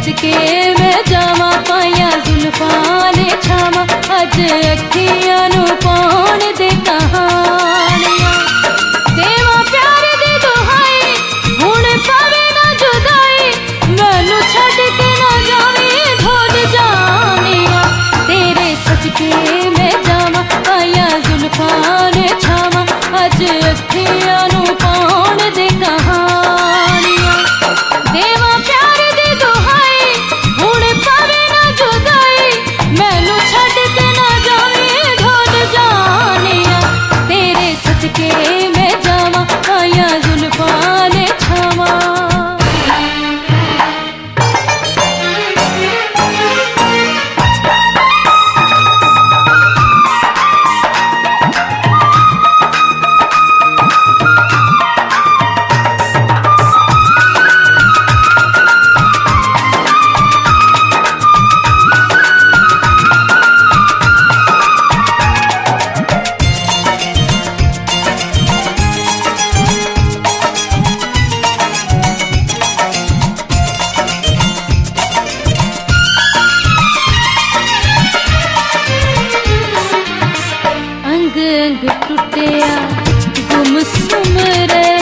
सदके मैं जावा पाया जुल्फां ने छावा अज अखियां नू पाउण दे कहानियां देवा प्यार दी दुहाई हुण पावे ना जुदाई मैनू छड्ड के ना जावे धोद जानिया तेरे सदके मैं जावा पाया जुल्फां ने छावा अज अखियां नू पाउण दे कहानियां देवा प्यार दी दुहाई हुण पावे ना जुदाई मैनू छड्ड के ना जावे धोद जानिया तेरे सदके मैं जावा पाया जुल्फां ने छावा अंग अंग टुटिया गुमसुम रे